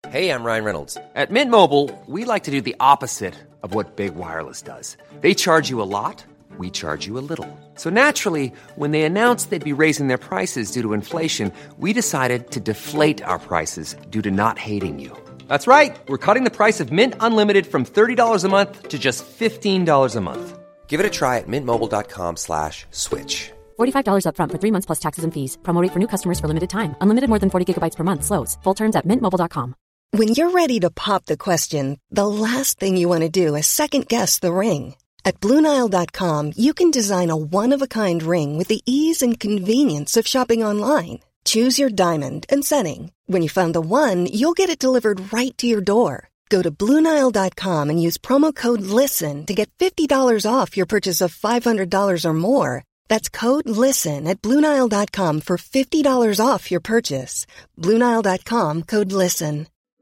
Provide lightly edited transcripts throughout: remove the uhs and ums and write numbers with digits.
Hey, I'm Ryan Reynolds. At Mint Mobile, we like to do the opposite of what Big Wireless does. They charge you a lot, we charge you a little. So naturally, when they announced they'd be raising their prices due to inflation, we decided to deflate our prices due to not hating you. That's right. We're cutting the price of Mint Unlimited from $30 a month to just $15 a month. Give it a try at mintmobile.com/switch. $45 up front for 3 months plus taxes and fees. Promo rate for new customers for limited time. Unlimited more than 40 gigabytes per month. Slows full terms at mintmobile.com. When you're ready to pop the question, the last thing you want to do is second-guess the ring. At BlueNile.com, you can design a one-of-a-kind ring with the ease and convenience of shopping online. Choose your diamond and setting. When you find the one, you'll get it delivered right to your door. Go to BlueNile.com and use promo code LISTEN to get $50 off your purchase of $500 or more. That's code LISTEN at BlueNile.com for $50 off your purchase. BlueNile.com, code LISTEN.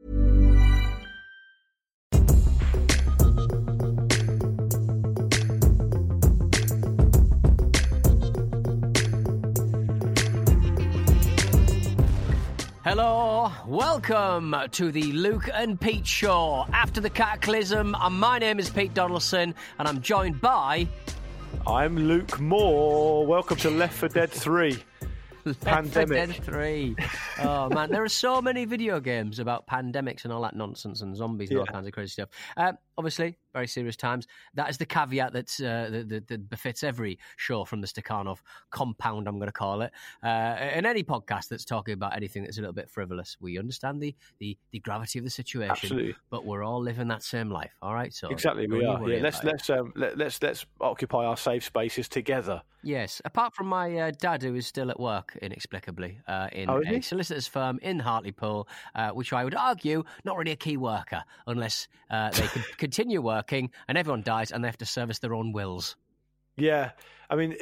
Hello, welcome to the Luke and Pete Show. After the cataclysm, my name is Pete Donaldson, and I'm joined by... I'm Luke Moore. Welcome to Left 4 Dead 3. Pandemic. Left 4 Dead 3. Oh, man, there are so many video games about pandemics and all that nonsense and zombies and all kinds of crazy stuff. Obviously, very serious times. That is the caveat that befits every show from the Stakhanov compound, I'm going to call it. In any podcast that's talking about anything that's a little bit frivolous, we understand the gravity of the situation. Absolutely. But we're all living that same life, all right? So exactly, we are. Yeah, let's occupy our safe spaces together. Yes, apart from my dad, who is still at work inexplicably in a solicitor's firm in Hartlepool, which I would argue not really a key worker unless they could continue working and everyone dies and they have to service their own wills. Yeah, I mean,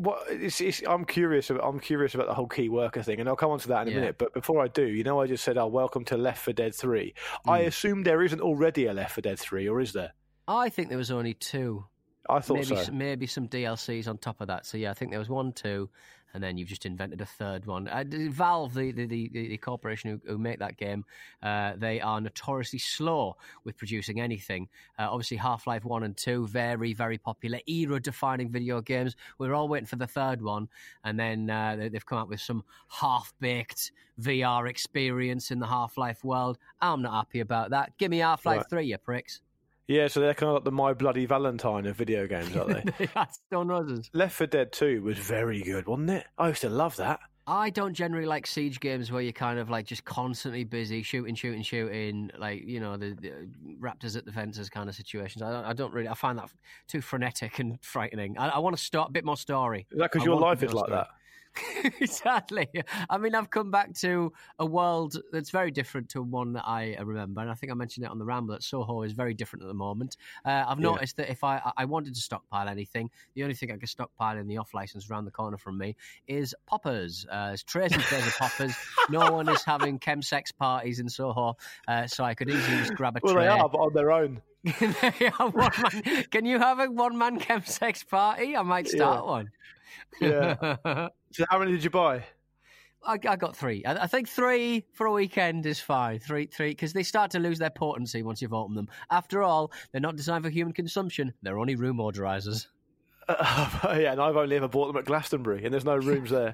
I'm curious about the whole key worker thing, and I'll come on to that in a minute. But before I do, I just said, welcome to Left 4 Dead 3. I assume there isn't already a Left 4 Dead 3, or is there? I think there was only 2. I thought so. Maybe some DLCs on top of that. So, yeah, I think there was 1, 2, and then you've just invented a third one. Valve, the corporation who make that game, they are notoriously slow with producing anything. Obviously, Half-Life 1 and 2, very, very popular, era-defining video games. We're all waiting for the third one, and then they've come out with some half-baked VR experience in the Half-Life world. I'm not happy about that. Give me Half-Life 3, you pricks. Yeah, so they're kind of like the My Bloody Valentine of video games, aren't they? That's Stone Roses. Left 4 Dead 2 was very good, wasn't it? I used to love that. I don't generally like siege games where you're kind of like just constantly busy shooting, like, the raptors at the fences kind of situations. I don't really. I find that too frenetic and frightening. I want to start a bit more story. Is that because your life is like that? Exactly. I mean, I've come back to a world that's very different to one that I remember, and I think I mentioned it on the Ramble that Soho is very different at the moment. I've noticed that if I wanted to stockpile anything, the only thing I could stockpile in the off license around the corner from me is poppers. There's trays and trays of poppers. No one is having chemsex parties in Soho, so I could easily just grab a tray. Well, they are, but on their own. Can you have a one-man chemsex party? I might start one. Yeah. So how many did you buy? I got 3. I think 3 for a weekend is fine. 3, because they start to lose their potency once you've opened them. After all, they're not designed for human consumption. They're only room orderizers. Yeah, and I've only ever bought them at Glastonbury, and there's no rooms there.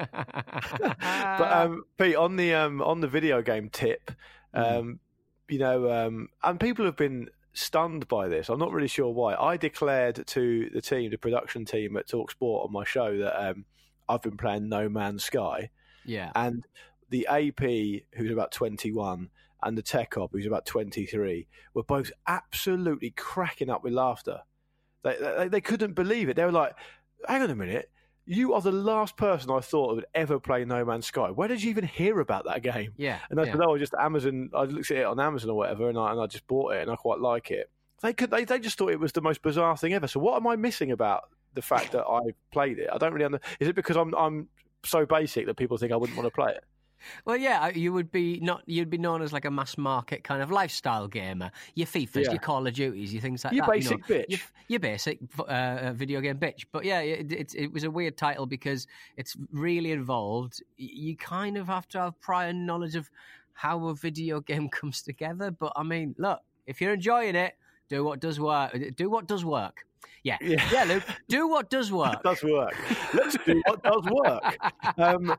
But Pete, on the video game tip, and people have been stunned by this. I'm not really sure why. I declared to the production team at TalkSport on my show that I've been playing No Man's Sky. Yeah. And the AP, who's about 21, and the Tech Op, who's about 23, were both absolutely cracking up with laughter. They couldn't believe it. They were like, hang on a minute, you are the last person I thought would ever play No Man's Sky. Where did you even hear about that game? Yeah. And I said, just Amazon. I looked at it on Amazon or whatever, and I just bought it, and I quite like it. They just thought it was the most bizarre thing ever. So what am I missing about the fact that I played it? I don't really understand. Is it because I'm so basic that people think I wouldn't want to play it? Well, yeah, you'd be known as like a mass market kind of lifestyle gamer. Your FIFAs, your Call of Duties, your things like that. Basic bitch. Your basic video game bitch. But yeah, it was a weird title because it's really involved. You kind of have to have prior knowledge of how a video game comes together. But I mean, look, if you're enjoying it, do what does work. Do what does work. Yeah, Luke. Do what does work. It does work. Let's do what does work.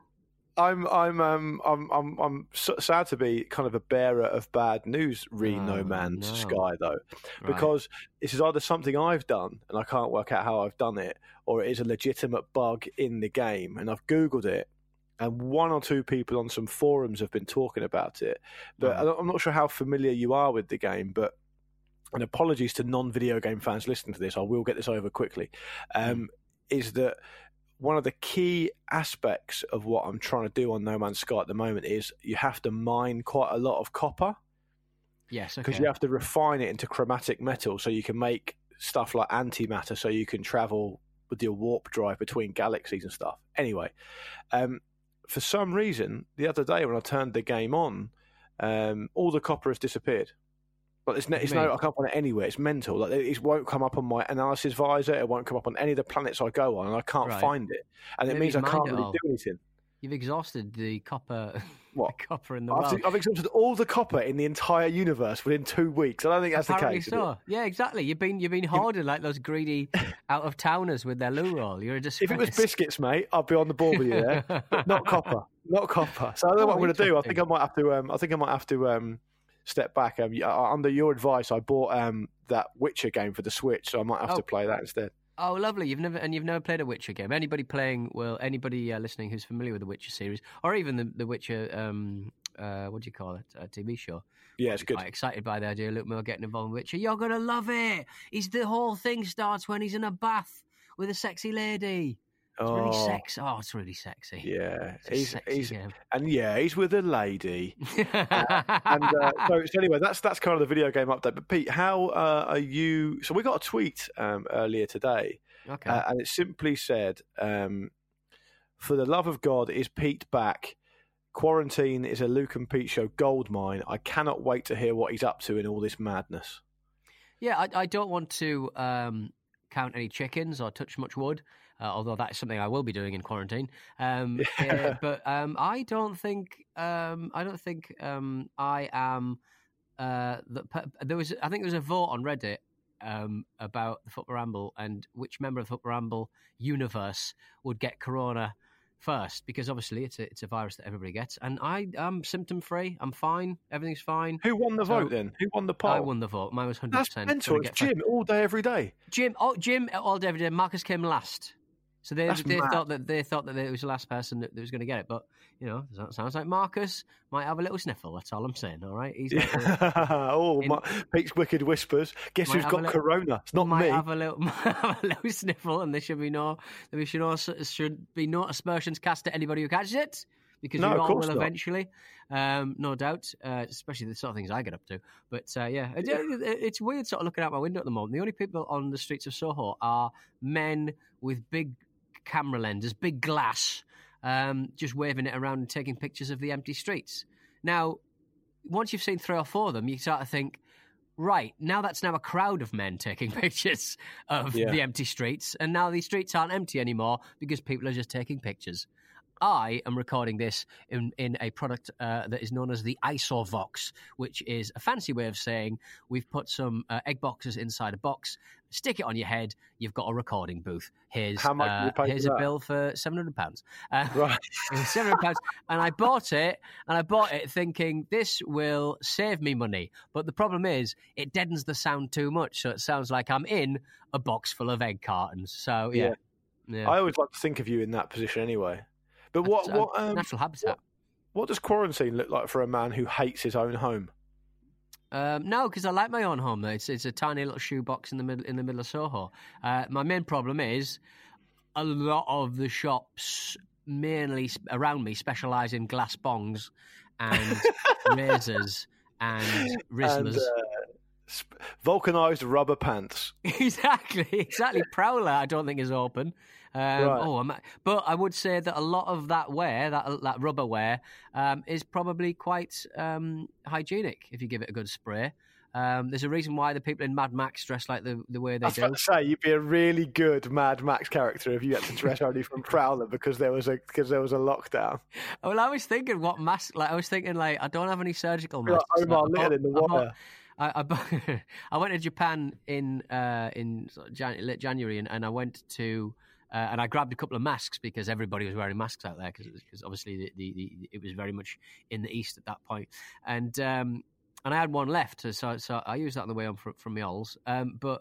I'm sad to be kind of a bearer of bad news, No Man's Sky, though, because this is either something I've done and I can't work out how I've done it, or it is a legitimate bug in the game. And I've Googled it, and one or two people on some forums have been talking about it. But I'm not sure how familiar you are with the game, but. And apologies to non-video game fans listening to this, I will get this over quickly, is that one of the key aspects of what I'm trying to do on No Man's Sky at the moment is you have to mine quite a lot of copper. Yes, because you have to refine it into chromatic metal so you can make stuff like antimatter so you can travel with your warp drive between galaxies and stuff. Anyway, for some reason, the other day when I turned the game on, all the copper has disappeared. Like it's no, I can't find it anywhere. It's mental. Like it won't come up on my analysis visor. It won't come up on any of the planets I go on, and I can't find it. And it means I can't really do anything. You've exhausted the copper. What? The copper in the world. I've exhausted all the copper in the entire universe within 2 weeks. I don't think that's Apparently the case. So. Yeah, exactly. You've been hoarding like those greedy out of towners with their loo roll. You're a disgrace. If it was biscuits, mate, I'd be on the ball with you there. But not copper. Not copper. So I don't know what I'm going to do. I think I might have to. Step back. Under your advice, I bought that Witcher game for the Switch, so I might have to play that instead. Oh, lovely! You've never played a Witcher game. Anybody listening who's familiar with the Witcher series, or even the Witcher, what do you call it? A TV show. Yeah, it's good. Quite excited by the idea of Luke Moore getting involved in Witcher. You're gonna love it. The whole thing starts when he's in a bath with a sexy lady. It's really sexy. Oh, it's really sexy. Yeah, he's with a lady. So anyway, that's kind of the video game update. But Pete, how are you? So we got a tweet earlier today, and it simply said, "For the love of God, is Pete back? Quarantine is a Luke and Pete show goldmine. I cannot wait to hear what he's up to in all this madness." Yeah, I don't want to count any chickens or touch much wood. Although that is something I will be doing in quarantine, but I don't think I am. There was a vote on Reddit about the Football Ramble and which member of the Football Ramble universe would get corona first, because obviously it's a virus that everybody gets, and I'm symptom free. I'm fine. Everything's fine. Who won the vote then? Who won the poll? I won the vote. Mine was 100%. That's mental. It's Jim all day every day. Jim all day every day. Marcus came last. So they thought that it was the last person that was going to get it, but sounds like Marcus might have a little sniffle. That's all I'm saying. All right, he's Pete's wicked whispers. Guess who's got corona? It's not me. Have a little sniffle, and there should be no aspersions cast at anybody who catches it, because we all will eventually, no doubt. Especially the sort of things I get up to. But it's weird sort of looking out my window at the moment. The only people on the streets of Soho are men with big camera lenses, big glass, just waving it around and taking pictures of the empty streets. Now, once you've seen 3 or 4 of them, you start to think, right, that's now a crowd of men taking pictures of the empty streets, and now these streets aren't empty anymore because people are just taking pictures. I am recording this in a product that is known as the ISOVOX, which is a fancy way of saying we've put some egg boxes inside a box, stick it on your head, you've got a recording booth. Here's How much did you pay here's for a that? bill for £700. Right. £700, and I bought it thinking this will save me money. But the problem is it deadens the sound too much, so it sounds like I'm in a box full of egg cartons. So yeah. I always like to think of you in that position anyway. But what natural habitat? What does quarantine look like for a man who hates his own home? No, because I like my own home. It's a tiny little shoebox in the middle of Soho. My main problem is a lot of the shops, mainly around me, specialise in glass bongs and razors and Rizzlers. Vulcanized rubber pants. Exactly. Prowler, I don't think is open. Right. But I would say that a lot of that wear, that rubber wear, is probably quite hygienic if you give it a good spray. There's a reason why the people in Mad Max dress like the way they do. I was about to say, you'd be a really good Mad Max character if you had to dress only from Prowler because there was a lockdown. Well, I was thinking what mask. Like I was thinking, like I don't have any surgical masks. Like Omar Little in The Wire. I went to Japan in sort of late January, and I went to and I grabbed a couple of masks because everybody was wearing masks out there because obviously it was very much in the east at that point, and I had one left, so I used that on the way on from my Ols. But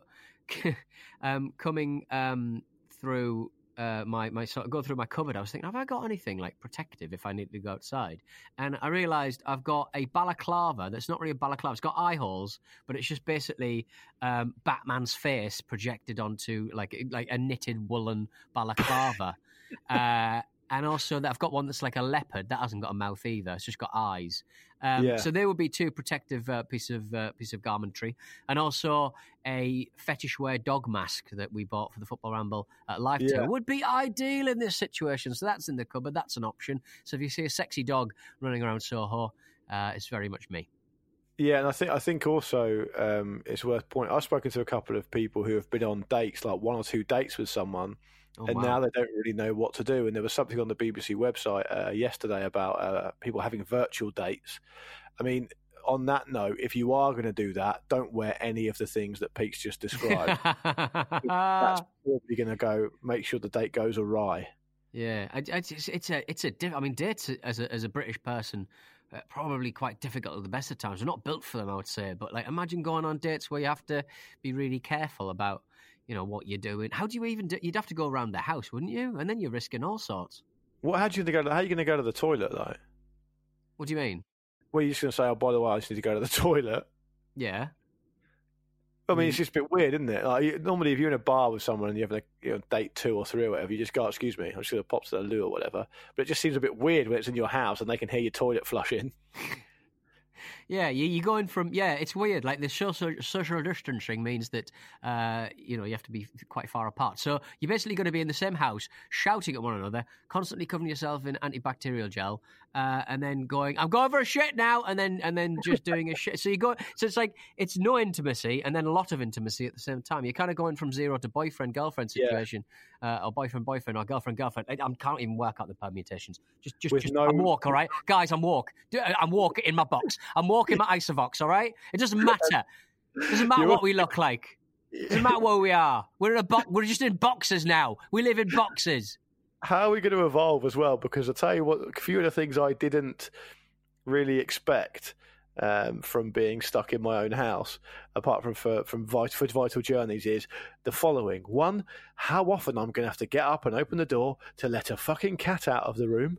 coming through my sort of go through my cupboard, I was thinking, have I got anything like protective if I need to go outside? And I realised I've got a balaclava that's not really a balaclava. It's got eye holes, but it's just basically Batman's face projected onto like a knitted woolen balaclava. And also that I've got one that's like a leopard that hasn't got a mouth either. It's just got eyes. So there would be two protective piece of garmentry, and also a fetish wear dog mask that we bought for the Football Ramble at Live Tour would be ideal in this situation. So that's in the cupboard. That's an option. So if you see a sexy dog running around Soho, it's very much me. Yeah, and I think also it's worth pointing. I've spoken to a couple of people who have been on dates, like 1 or 2 dates with someone. Now they don't really know what to do. And there was something on the BBC website yesterday about people having virtual dates. I mean, on that note, if you are going to do that, don't wear any of the things that Pete's just described. That's probably going to make sure the date goes awry. Yeah, I mean, dates as a British person, probably quite difficult at the best of times. We're not built for them, I would say. But like, imagine going on dates where you have to be really careful about what you're doing. How do you even do? You'd have to go around the house, wouldn't you? And then you're risking all sorts. How are you going to go to the toilet, though? What do you mean? Well, you're just going to say, oh, by the way, I just need to go to the toilet. Yeah. I mean, it's just a bit weird, isn't it? Like, normally, if you're in a bar with someone and you have date 2 or 3 or whatever, you just go, excuse me, I'm just going to pop to the loo or whatever. But it just seems a bit weird when it's in your house and they can hear your toilet flushing. Yeah, you're going from... Yeah, it's weird. Like, the social distancing means that, you have to be quite far apart. So you're basically going to be in the same house, shouting at one another, constantly covering yourself in antibacterial gel, and then going, I'm going for a shit now, and then just doing a shit. So it's like, it's no intimacy, and then a lot of intimacy at the same time. You're kind of going from zero to boyfriend-girlfriend situation, or boyfriend-boyfriend, or girlfriend-girlfriend. I can't even work out the permutations. I'm woke, all right? Guys, I'm woke. I'm woke in my box. I'm walking my Isovox, all right? It doesn't matter. It doesn't matter what we look like. It doesn't matter where we are. We're just in boxes now. We live in boxes. How are we going to evolve as well? Because I'll tell you what, a few of the things I didn't really expect from being stuck in my own house, apart from Vital Journeys, is the following. 1, how often I'm going to have to get up and open the door to let a fucking cat out of the room.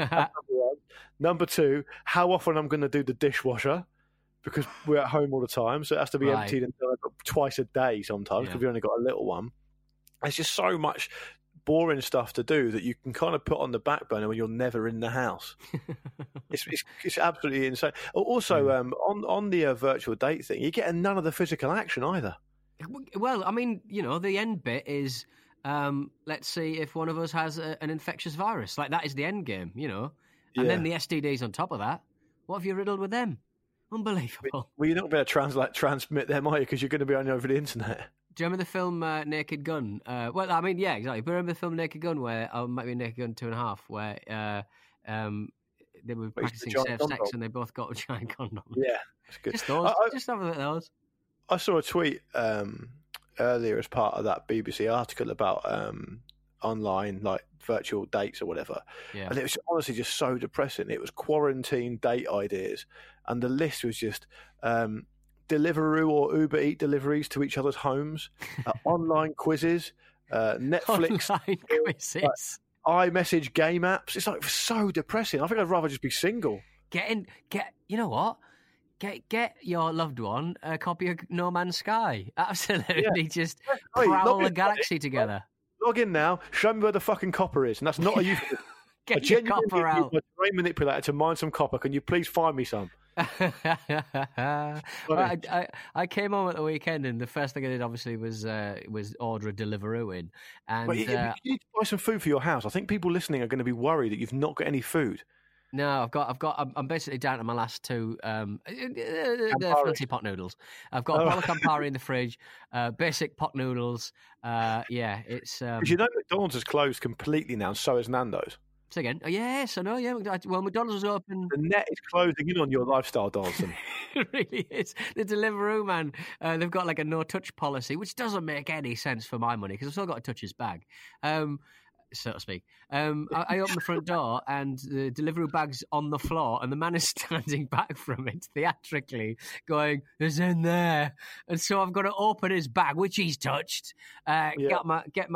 Number 2, how often I'm going to do the dishwasher, because we're at home all the time, so it has to be emptied twice a day sometimes, because we've only got a little one. It's just so much boring stuff to do that you can kind of put on the back burner when you're never in the house. It's absolutely insane. Also, on the virtual date thing, you're getting none of the physical action either. Well, I mean, the end bit is, let's see if one of us has an infectious virus. Like, that is the end game, And then the STDs on top of that. What have you riddled with them? Unbelievable. Well, you're not going to transmit them, are you? Because you're going to be only over the internet. Do you remember the film Naked Gun? Well, I mean, yeah, exactly. But remember the film Naked Gun, where it might be Naked Gun 2.5, where they were practicing safe sex and they both got a giant condom. Yeah, that's good. Just those. Just have a look at those. I saw a tweet earlier as part of that BBC article about online, like, virtual dates or whatever. Yeah. And it was honestly just so depressing. It was quarantine date ideas, and the list was just Deliveroo or Uber Eat deliveries to each other's homes, online quizzes, Netflix online quizzes, iMessage game apps. It's like so depressing. I think I'd rather just be single. You know what? Get your loved one a copy of No Man's Sky. Absolutely, just prowl the galaxy together. Log in now. Show me where the fucking copper is, and that's not a euphemism. Get your copper out. A terrain manipulator to mine some copper. Can you please find me some? I came home at the weekend, and the first thing I did obviously was order a Deliveroo in. And you need to buy some food for your house. I think people listening are going to be worried that you've not got any food. No, I'm basically down to my last two, the fancy pot noodles. I've got a bowl of Campari in the fridge, basic pot noodles. Yeah, it's... Because McDonald's has closed completely now, and so has Nando's. Say again? Oh, yes, I know, yeah. Well, McDonald's was open... The net is closing in on your lifestyle, Donaldson. It really is. The Deliveroo, man, they've got like a no-touch policy, which doesn't make any sense for my money, because I've still got to touch his bag. So to speak. I open the front door and the Deliveroo bag's on the floor and the man is standing back from it theatrically going, "It's in there." And so I've got to open his bag, which he's touched, get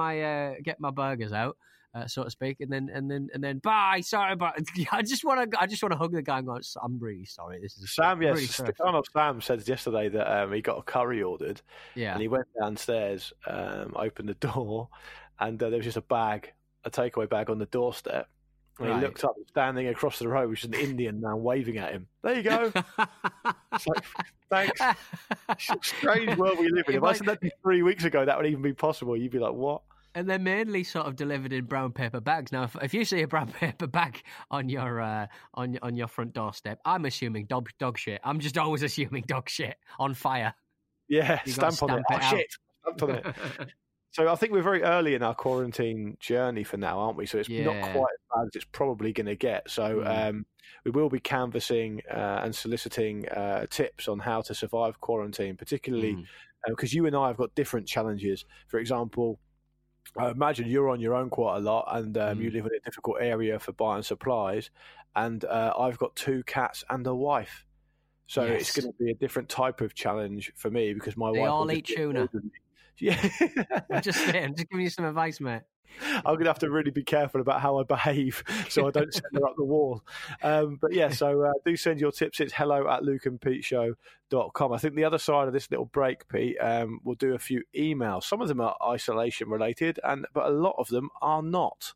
my burgers out, so to speak, and then bye. Sorry, but I just want to hug the guy and go, "I'm really sorry. This is Sam." Yes, really Sam said yesterday that he got a curry ordered. Yeah, and he went downstairs, opened the door, and there was just a takeaway bag on the doorstep. And he looked up, standing across the road, which is an Indian man waving at him. There you go. It's like, thanks. It's a strange world we live in. If I said that 3 weeks ago, that would even be possible. You'd be like, what? And they're mainly sort of delivered in brown paper bags. Now, if you see a brown paper bag on your on your front doorstep, I'm assuming dog shit. I'm just always assuming dog shit on fire. Yeah, stamp on it. Oh, shit. Stamp on it. So I think we're very early in our quarantine journey for now, aren't we? So it's not quite as bad as it's probably going to get. So we will be canvassing and soliciting tips on how to survive quarantine, particularly because you and I have got different challenges. For example, I imagine you're on your own quite a lot and you live in a difficult area for buying supplies. And I've got 2 cats and a wife. So it's going to be a different type of challenge for me because my wife... They all eat tuna. Yeah. I'm just saying, just giving you some advice, mate. I'm going to have to really be careful about how I behave so I don't send her up the wall. But yeah, so do send your tips. It's hello@lukeandpeteshow.com. I think the other side of this little break, Pete, we'll do a few emails. Some of them are isolation related, but a lot of them are not.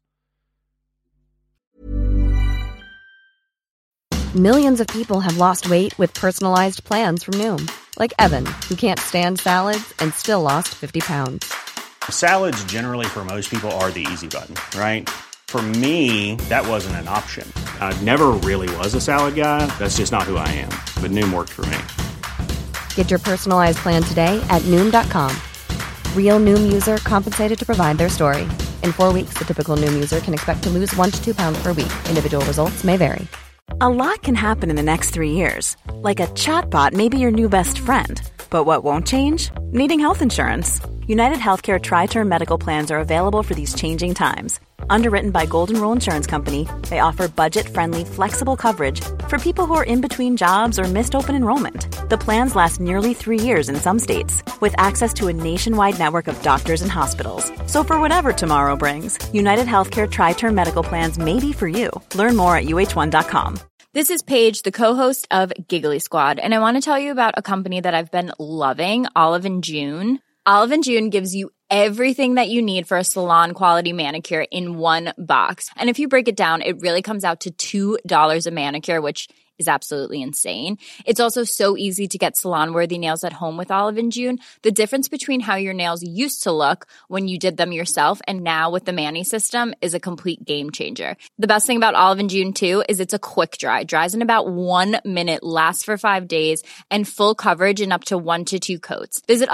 Millions of people have lost weight with personalized plans from Noom. Like Evan, who can't stand salads and still lost 50 pounds. Salads generally for most people are the easy button, right? For me, that wasn't an option. I never really was a salad guy. That's just not who I am. But Noom worked for me. Get your personalized plan today at Noom.com. Real Noom user compensated to provide their story. In 4 weeks, the typical Noom user can expect to lose 1 to 2 pounds per week. Individual results may vary. A lot can happen in the next 3 years. Like a chatbot may be your new best friend. But what won't change? Needing health insurance. United Healthcare Tri-Term Medical Plans are available for these changing times. Underwritten by Golden Rule Insurance Company, they offer budget-friendly, flexible coverage for people who are in between jobs or missed open enrollment. The plans last nearly 3 years in some states, with access to a nationwide network of doctors and hospitals. So for whatever tomorrow brings, United Healthcare Tri-Term Medical Plans may be for you. Learn more at uh1.com. This is Paige, the co-host of Giggly Squad, and I want to tell you about a company that I've been loving, Olive & June. Olive & June gives you everything that you need for a salon-quality manicure in one box. And if you break it down, it really comes out to $2 a manicure, which is absolutely insane. It's also so easy to get salon-worthy nails at home with Olive & June. The difference between how your nails used to look when you did them yourself and now with the Mani system is a complete game changer. The best thing about Olive & June, too, is it's a quick dry. Dries in about 1 minute, lasts for 5 days, and full coverage in up to 1 to 2 coats. Visit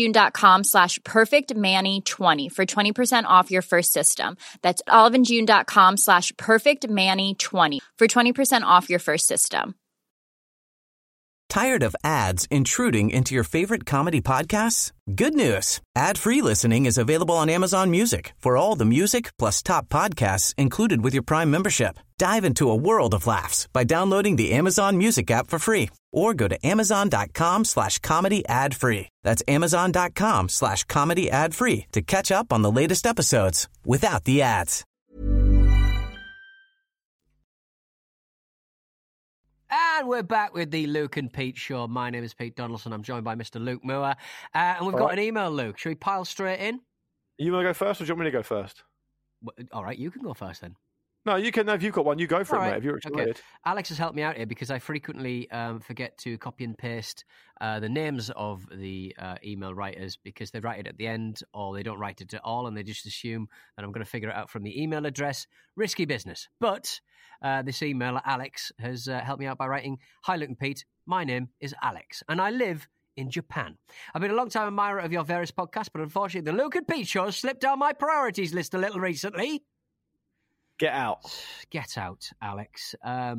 oliveandjune.com/perfectmani20 for 20% off your first system. That's oliveandjune.com/perfectmani20 for 20% off your first system. Tired of ads intruding into your favorite comedy podcasts? Good news. Ad-free listening is available on Amazon Music for all the music plus top podcasts included with your Prime membership. Dive into a world of laughs by downloading the Amazon Music app for free or go to amazon.com/comedy ad-free. That's amazon.com/comedy ad-free to catch up on the latest episodes without the ads. And we're back with the Luke and Pete Show. My name is Pete Donaldson. I'm joined by Mr. Luke Moore. And we've got an email, Luke. Should we pile straight in? You want to go first or do you want me to go first? All right, you can go first then. No, you can. If you've got one, you go for it, mate. If you're excited. Okay. Alex has helped me out here because I frequently forget to copy and paste the names of the email writers because they write it at the end or they don't write it at all and they just assume that I'm going to figure it out from the email address. Risky business. But this emailer, Alex, has helped me out by writing, "Hi, Luke and Pete. My name is Alex and I live in Japan. I've been a long time admirer of your various podcasts, but unfortunately the Luke and Pete show has slipped down my priorities list a little recently." Get out. Get out, Alex.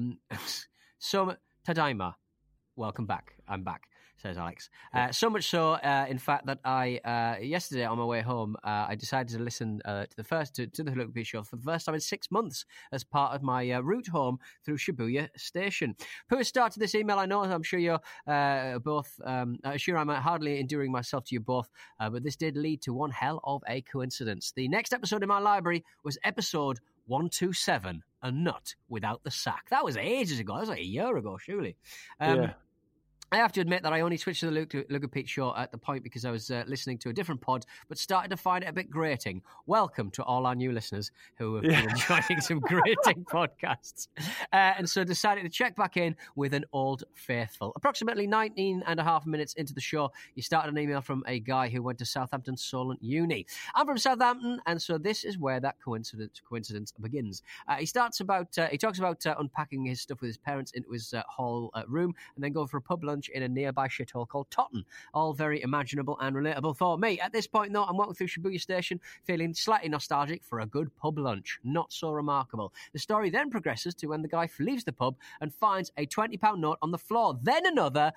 So, Tadaima. Welcome back. I'm back, says Alex. So much so, in fact, that I yesterday on my way home, I decided to listen to the Luke and Pete show for the first time in 6 months as part of my route home through Shibuya Station. Who started this email? I know I'm sure you're both. Sure, I'm hardly enduring myself to you both, but this did lead to one hell of a coincidence. The next episode in my library was episode 127, A Nut Without the Sack. That was ages ago. That was like a year ago, surely. Yeah. I have to admit that I only switched to the Luke and Pete show at the point because I was listening to a different pod, but started to find it a bit grating. Welcome to all our new listeners who have been enjoying some grating podcasts. And so decided to check back in with an old faithful. Approximately 19 and a half minutes into the show, you started an email from a guy who went to Southampton Solent Uni. I'm from Southampton, and so this is where that coincidence begins. He talks about unpacking his stuff with his parents into his hall room and then going for a pub lunch in a nearby shithole called Totten. All very imaginable and relatable for me. At this point, though, I'm walking through Shibuya Station, feeling slightly nostalgic for a good pub lunch. Not so remarkable. The story then progresses to when the guy leaves the pub and finds a £20 note on the floor. Then another.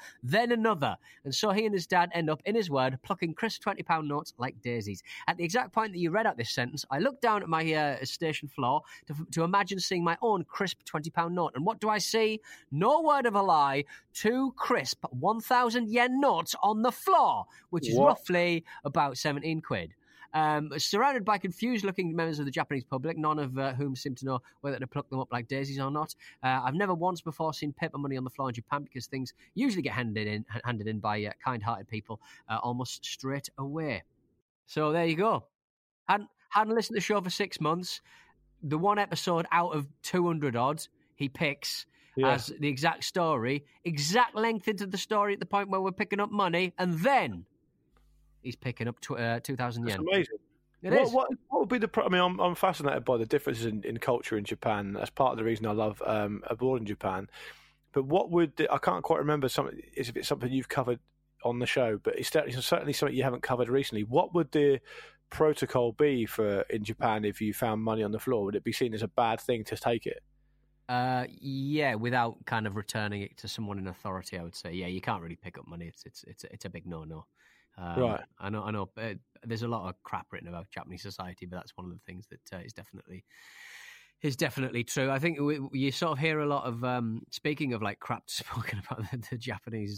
And so he and his dad end up, in his word, plucking crisp £20 notes like daisies. At the exact point that you read out this sentence, I looked down at my station floor to imagine seeing my own crisp £20 note. And what do I see? No word of a lie. 2 crisp 1,000 yen notes on the floor, which is roughly about 17 quid. Surrounded by confused-looking members of the Japanese public, none of whom seem to know whether to pluck them up like daisies or not. I've never once before seen paper money on the floor in Japan because things usually get handed in by kind-hearted people almost straight away. So there you go. Hadn't listened to the show for 6 months. The one episode out of 200 odd he picks as the exact story, exact length into the story at the point where we're picking up money, and then he's picking up 2,000 yen. That's amazing. What would be the... I mean, I'm fascinated by the differences in culture in Japan. That's part of the reason I love abroad in Japan. But what would... I can't quite remember if it's something you've covered on the show, but it's certainly something you haven't covered recently. What would the protocol be in Japan if you found money on the floor? Would it be seen as a bad thing to take it? Yeah, without kind of returning it to someone in authority, I would say. Yeah, you can't really pick up money. It's a big no-no. Right. I know. There's a lot of crap written about Japanese society, but that's one of the things that is definitely true. I think you sort of hear a lot of speaking of like crap spoken about the Japanese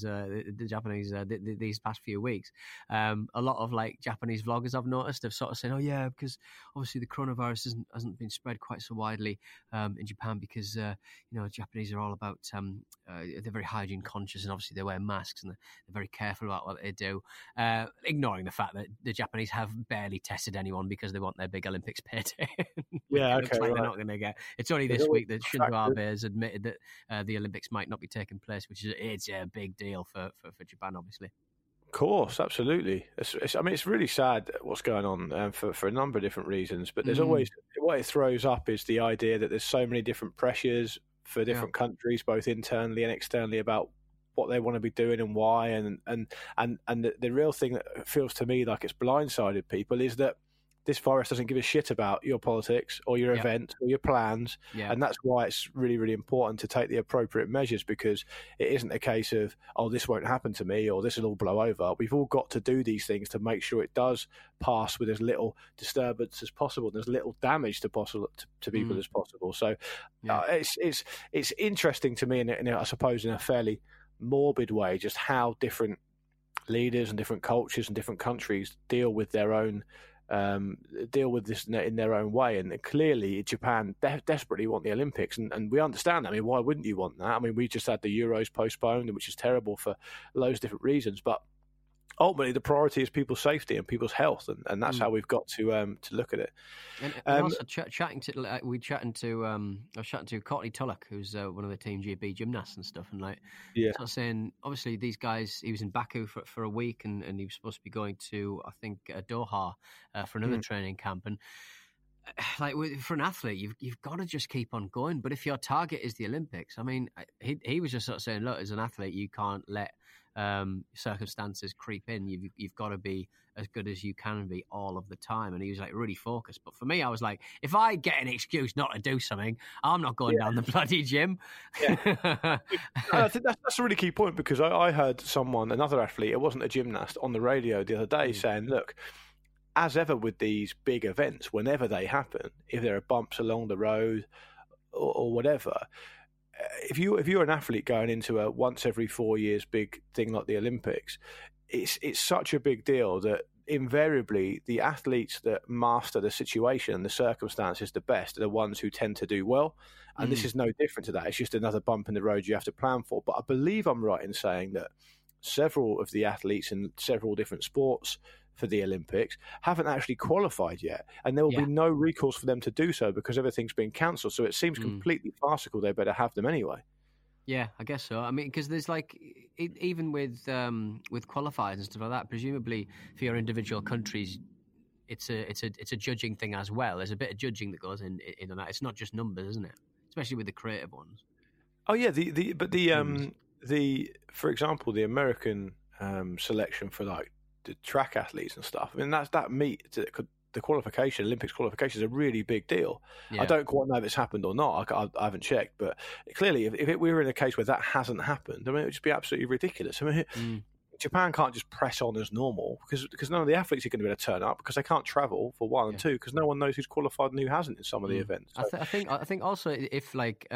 these past few weeks. A lot of like Japanese vloggers I've noticed have sort of said, "Oh yeah, because obviously the coronavirus hasn't been spread quite so widely in Japan because Japanese are all about they're very hygiene conscious and obviously they wear masks and they're very careful about what they do, ignoring the fact that the Japanese have barely tested anyone because they want their big Olympics payday." Yeah, okay, they're not going to get. It's only this week that Shinzo Abe has admitted that the Olympics might not be taking place, which is a big deal for Japan, obviously. Of course, absolutely. It's really sad what's going on for a number of different reasons. But there's always what it throws up is the idea that there's so many different pressures for different countries, both internally and externally, about what they want to be doing and why. And the real thing that feels to me like it's blindsided people is that this virus doesn't give a shit about your politics or your events or your plans. Yeah. And that's why it's really, really important to take the appropriate measures, because it isn't a case of, oh, this won't happen to me or this will all blow over. We've all got to do these things to make sure it does pass with as little disturbance as possible and as little damage to people as possible. So it's interesting to me, I suppose in a fairly morbid way, just how different leaders and different cultures and different countries deal with their own deal with this in their own way. And clearly Japan desperately want the Olympics, and we understand that. I mean, why wouldn't you want that? I mean, we just had the Euros postponed, which is terrible for loads of different reasons, but ultimately the priority is people's safety and people's health, and that's how we've got to look at it. And also chatting to I was chatting to Courtney Tulloch, who's one of the Team GB gymnasts and stuff, and sort of saying, obviously these guys, he was in Baku for a week, and he was supposed to be going to, I think, Doha for another training camp, and for an athlete, you've got to just keep on going. But if your target is the Olympics, I mean, he was just sort of saying, look, as an athlete, you can't let circumstances creep in. You've got to be as good as you can be all of the time. And he was really focused. But for me, I was like, if I get an excuse not to do something, I'm not going down the bloody gym. Yeah. I think that's a really key point, because I heard another athlete, it wasn't a gymnast, on the radio the other day saying, look, as ever with these big events, whenever they happen, if there are bumps along the road or whatever, if you're an athlete going into a once every 4 years big thing like the Olympics, it's such a big deal that invariably the athletes that master the situation and the circumstances the best are the ones who tend to do well. And this is no different to that. It's just another bump in the road you have to plan for. But I believe I'm right in saying that several of the athletes in several different sports for the Olympics haven't actually qualified yet, and there will be no recourse for them to do so because everything's been cancelled. So it seems completely farcical. They better have them anyway. Yeah, I guess so. I mean, because there's even with qualifiers and stuff like that, presumably for your individual countries, it's a judging thing as well. There's a bit of judging that goes in on that. It's not just numbers, isn't it? Especially with the creative ones. Oh yeah, for example, the American selection for the track athletes and stuff. I mean, that meet, the qualification, Olympics qualification, is a really big deal. Yeah. I don't quite know if it's happened or not. I haven't checked, but clearly, if we were in a case where that hasn't happened, I mean, it would just be absolutely ridiculous. I mean, Japan can't just press on as normal because none of the athletes are going to be able to turn up because they can't travel, for one, and two, because no one knows who's qualified and who hasn't in some of the events. So. I think also if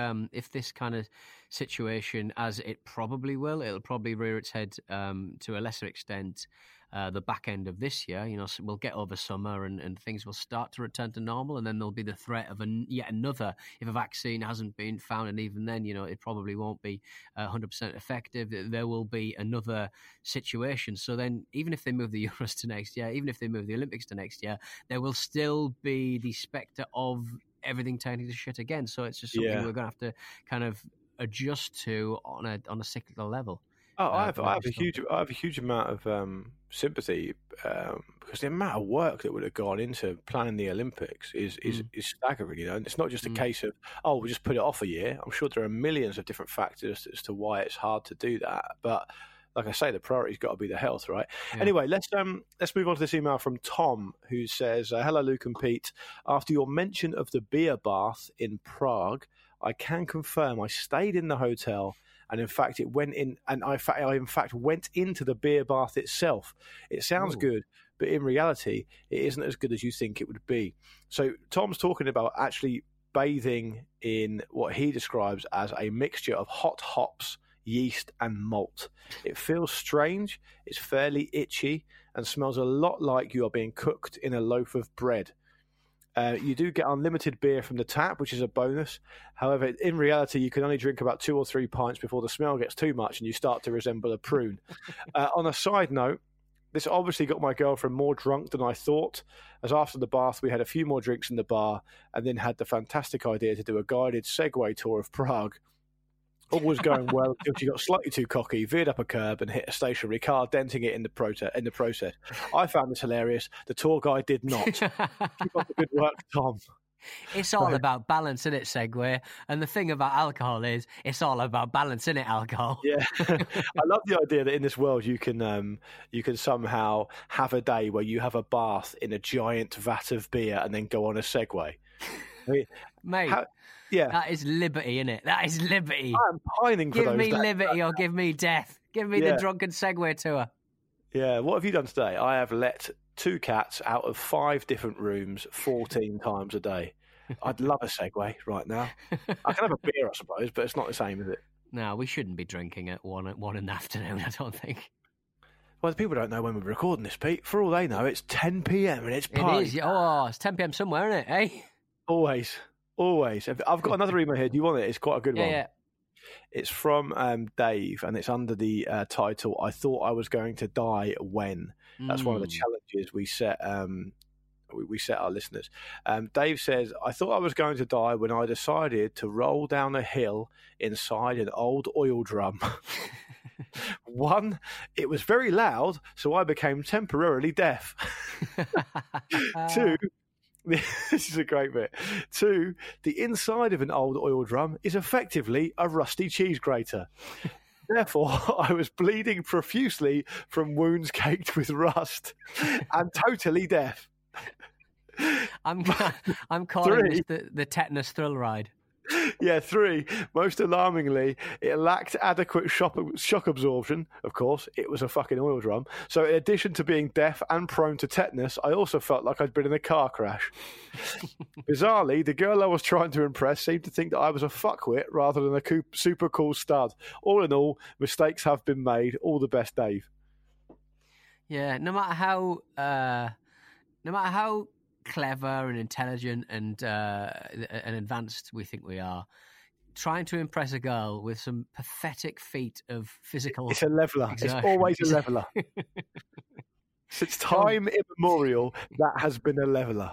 this kind of situation, as it probably will, it'll probably rear its head to a lesser extent. The back end of this year, we'll get over summer and things will start to return to normal, and then there'll be the threat of yet another, if a vaccine hasn't been found, and even then, it probably won't be 100% effective. There will be another situation. So then, even if they move the Euros to next year, even if they move the Olympics to next year, there will still be the spectre of everything turning to shit again. So it's just something we're going to have to kind of adjust to on a cyclical level. Oh, I have a huge amount of sympathy because the amount of work that would have gone into planning the Olympics is staggering. And it's not just a case of we'll just put it off a year. I'm sure there are millions of different factors as to why it's hard to do that. But like I say, the priority's got to be the health, right? Yeah. Anyway, let's move on to this email from Tom, who says, "Hello, Luke and Pete. After your mention of the beer bath in Prague, I can confirm I stayed in the hotel." And in fact, it went in, and I in fact went into the beer bath itself. It sounds good, but in reality, it isn't as good as you think it would be. So Tom's talking about actually bathing in what he describes as a mixture of hot hops, yeast, and malt. It feels strange, it's fairly itchy, and smells a lot like you are being cooked in a loaf of bread. You do get unlimited beer from the tap, which is a bonus. However, in reality, you can only drink about 2 or 3 pints before the smell gets too much and you start to resemble a prune. On a side note, this obviously got my girlfriend more drunk than I thought, as after the bath, we had a few more drinks in the bar and then had the fantastic idea to do a guided Segway tour of Prague. All was going well until she got slightly too cocky, veered up a curb and hit a stationary car, denting it in the process. I found this hilarious. The tour guide did not. Keep up the good work, Tom. It's all about balance, isn't it, Segway? And the thing about alcohol is it's all about balance, isn't it, alcohol? Yeah. I love the idea that in this world you can somehow have a day where you have a bath in a giant vat of beer and then go on a Segway. I mean, mate. Yeah, that is liberty, isn't it? That is liberty. I'm pining for those days. Give me liberty or give me death. Give me the drunken Segway tour. Yeah, what have you done today? I have let 2 cats out of 5 different rooms 14 times a day. I'd love a Segway right now. I can have a beer, I suppose, but it's not the same, is it? No, we shouldn't be drinking at 1 in the afternoon, I don't think. Well, the people don't know when we're recording this, Pete. For all they know, it's 10 p.m. and it's party. It is. Oh, it's 10 p.m. somewhere, isn't it, eh? Always. I've got another email here. Do you want it? It's quite a good one. Yeah. It's from Dave, and it's under the title, I Thought I Was Going to Die When. That's one of the challenges we set we set our listeners. Dave says, I thought I was going to die when I decided to roll down a hill inside an old oil drum. 1, it was very loud, so I became temporarily deaf. 2, this is a great bit. 2, the inside of an old oil drum is effectively a rusty cheese grater. Therefore, I was bleeding profusely from wounds caked with rust and totally deaf. I'm calling this the tetanus thrill ride. Yeah, 3. Most alarmingly, it lacked adequate shock absorption. Of course, it was a fucking oil drum. So in addition to being deaf and prone to tetanus, I also felt like I'd been in a car crash. Bizarrely, the girl I was trying to impress seemed to think that I was a fuckwit rather than a super cool stud. All in all, mistakes have been made. All the best, Dave. Yeah, no matter how clever and intelligent and advanced we think we are, trying to impress a girl with some pathetic feat of physical it's a leveler exertion. It's always a leveler. Since time immemorial, that has been a leveler.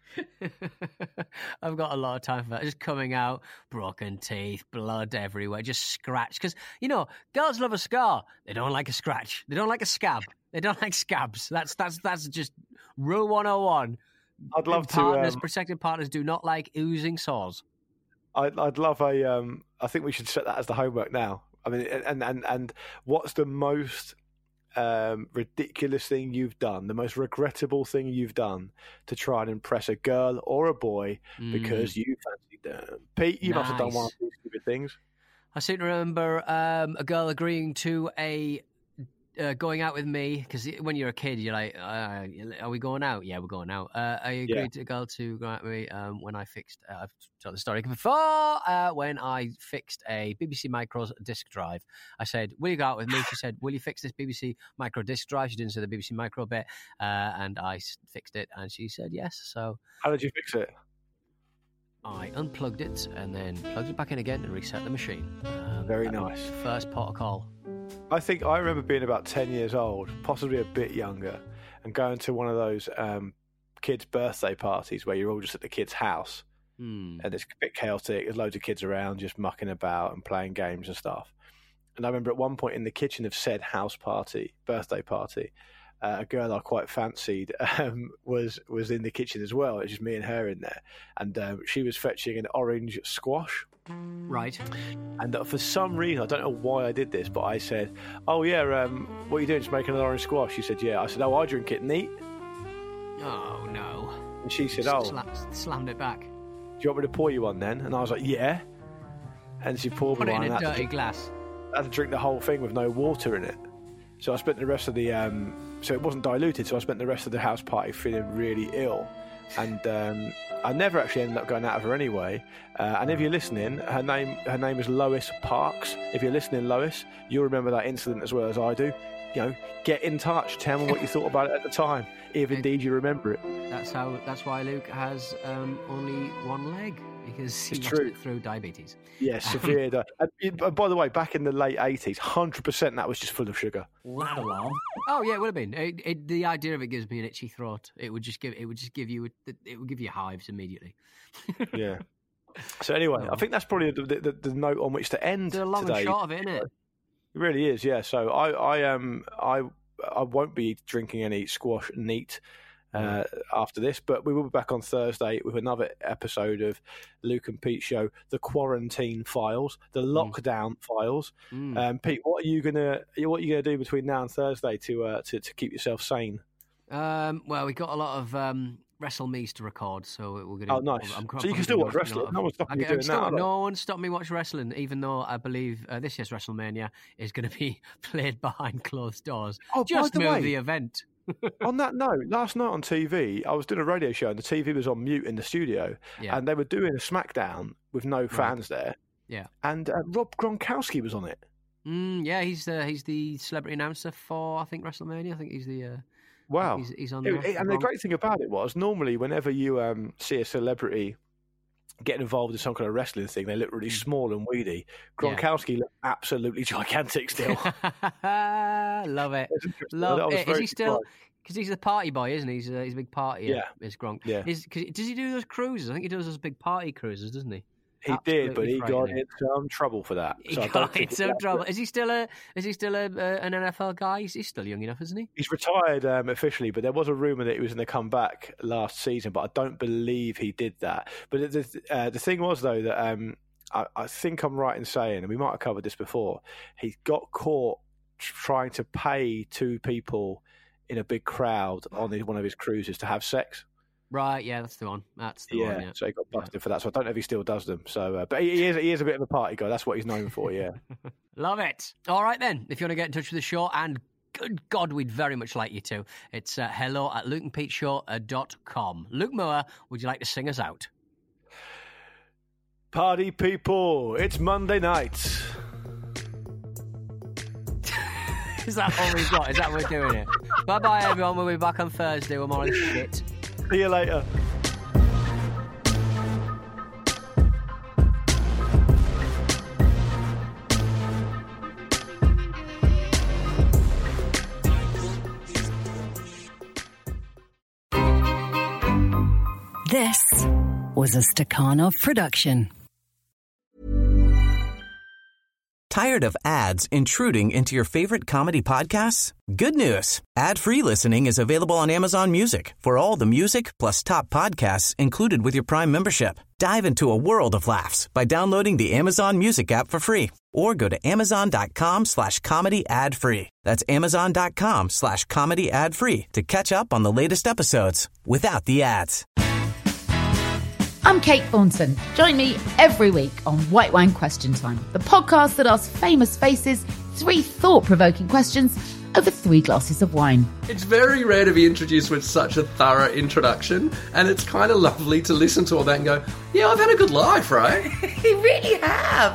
I've got a lot of time for that. Just coming out, broken teeth, blood everywhere, just scratch. Because, girls love a scar. They don't like a scratch. They don't like a scab. They don't like scabs. That's just rule 101. I'd love Protected partners do not like oozing sores. I'd love I think we should set that as the homework now. I mean, and what's the most ridiculous thing you've done, the most regrettable thing you've done to try and impress a girl or a boy because you fancied them? Pete, you must have done one of these stupid things. I seem to remember a girl agreeing to going out with me, because when you're a kid, you're like, are we going out? Yeah, we're going out. I agreed to a girl to go out with me when I fixed, I've told the story before, when I fixed a BBC Micro disk drive. I said, will you go out with me? She said, will you fix this BBC Micro disk drive? She didn't say the BBC Micro bit, and I fixed it, and she said yes. So how did you fix it? I unplugged it and then plugged it back in again and reset the machine. Very nice. First protocol. I think I remember being about 10 years old, possibly a bit younger, and going to one of those kids' birthday parties where you're all just at the kid's house. And it's a bit chaotic. There's loads of kids around just mucking about and playing games and stuff. And I remember at one point in the kitchen of said birthday party, a girl I quite fancied was in the kitchen as well. It was just me and her in there. And she was fetching an orange squash. Right. And for some reason, I don't know why I did this, but I said, oh yeah, what are you doing, just making an orange squash? She said, yeah. I said, oh, I drink it neat. Oh no. And she said, slammed it back. Do you want me to pour you one then? And I was like, yeah. And she poured me one. Put it in a dirty glass. I had to drink the whole thing with no water in it. So I spent the rest of the so it wasn't diluted, so I spent the rest of the house party feeling really ill. And I never actually ended up going out of her anyway. And if you're listening, her name is Lois Parks. If you're listening, Lois, you'll remember that incident as well as I do. Get in touch. Tell me what you thought about it at the time, if indeed you remember it. That's why Luke has only one leg, because he lost it through diabetes. Yes, severe. And by the way, back in the late 80s, 100% that was just full of sugar. Oh yeah, it would have been. The idea of it gives me an itchy throat. It would give you hives immediately. Yeah. So anyway, I think that's probably the note on which to end the long today. and short of it, isn't it? It really is, yeah. So I won't be drinking any squash neat after this, but we will be back on Thursday with another episode of Luke and Pete's show, The Quarantine Files, The Lockdown Files. Pete, what are you gonna do between now and Thursday to keep yourself sane? Well, we got a lot of WrestleMe's to record, so we're going to... Oh, nice. So you can still watch wrestling. No one's stopping you doing that. No one stopped me watch wrestling, even though I believe this year's WrestleMania is going to be played behind closed doors. Oh, just move the event. On that note, last night on TV, I was doing a radio show and the TV was on mute in the studio, and they were doing a SmackDown with no fans there. Yeah. And Rob Gronkowski was on it. Yeah, he's the celebrity announcer for, I think, WrestleMania. I think he's the... Wow. He's on there. And the great thing about it was, normally whenever you see a celebrity getting involved in some kind of wrestling thing, they look really small and weedy. Gronkowski looked absolutely gigantic still. Love it. Love it. Is he still? Because he's a party boy, isn't he? He's a big party. Yeah, is Gronk. Yeah. Does he do those cruises? I think he does those big party cruises, doesn't he? He did, but he got in some trouble for that. He got in some trouble. Is he still an NFL guy? He's still young enough, isn't he? He's retired officially, but there was a rumor that he was going to come back last season, but I don't believe he did that. But the thing was, though, that I think I'm right in saying, and we might have covered this before, he got caught trying to pay two people in a big crowd on one of his cruises to have sex. Right, yeah, that's the one. That's the one. Yeah, so he got busted for that. So I don't know if he still does them. So, but he is a bit of a party guy. That's what he's known for. Yeah, love it. All right then, if you want to get in touch with the show, and good God, we'd very much like you to. It's hello@lukeandpeteshow.com. Luke Moore, would you like to sing us out? Party people, it's Monday night. Is that all we've got? Is that what we're doing it? Bye-bye, everyone. We'll be back on Thursday with more of this shit. See you later. This was a Stakhanov production. Tired of ads intruding into your favorite comedy podcasts? Good news. Ad-free listening is available on Amazon Music for all the music plus top podcasts included with your Prime membership. Dive into a world of laughs by downloading the Amazon Music app for free or go to amazon.com/comedy ad-free. That's amazon.com/comedy ad-free to catch up on the latest episodes without the ads. I'm Kate Thornton. Join me every week on White Wine Question Time, the podcast that asks famous faces 3 thought-provoking questions over 3 glasses of wine. It's very rare to be introduced with such a thorough introduction, and it's kind of lovely to listen to all that and go, yeah, I've had a good life, right? You really have.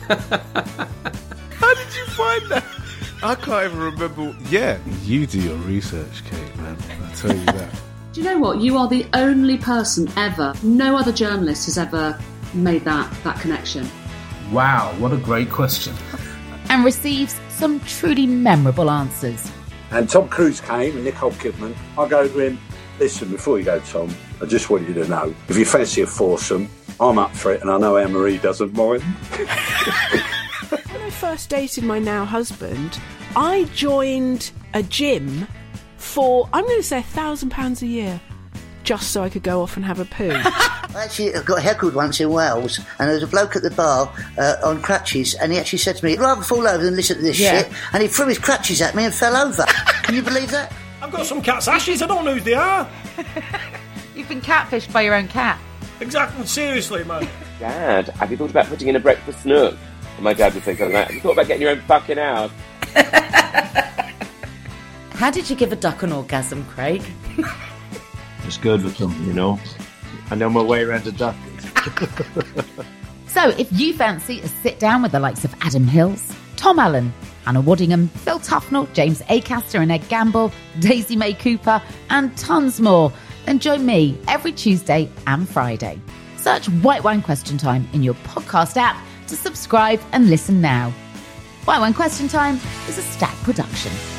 How did you find that? I can't even remember. Yeah, you do your research, Kate, man. I'll tell you that. Do you know what? You are the only person ever, no other journalist has ever made that connection. Wow, what a great question. And receives some truly memorable answers. And Tom Cruise came and Nicole Kidman. I go to him, listen, before you go, Tom, I just want you to know, if you fancy a foursome, I'm up for it, and I know Anne-Marie doesn't mind. When I first dated my now husband, I joined a gym for, I'm going to say, £1,000 a year, just so I could go off and have a poo. I actually got heckled once in Wales, and there was a bloke at the bar on crutches, and he actually said to me, I'd rather fall over than listen to this shit, and he threw his crutches at me and fell over. Can you believe that? I've got some cat's ashes, I don't know who they are. You've been catfished by your own cat. Exactly, seriously, man. Dad, have you thought about putting in a breakfast nook? And my dad would think something like that. Have you thought about getting your own fucking house? How did you give a duck an orgasm, Craig? Just good with them, you know. I know my way around a duck. So, if you fancy a sit-down with the likes of Adam Hills, Tom Allen, Anna Waddingham, Phil Tufnell, James Acaster and Ed Gamble, Daisy May Cooper, and tons more, then join me every Tuesday and Friday. Search White Wine Question Time in your podcast app to subscribe and listen now. White Wine Question Time is a Stack production.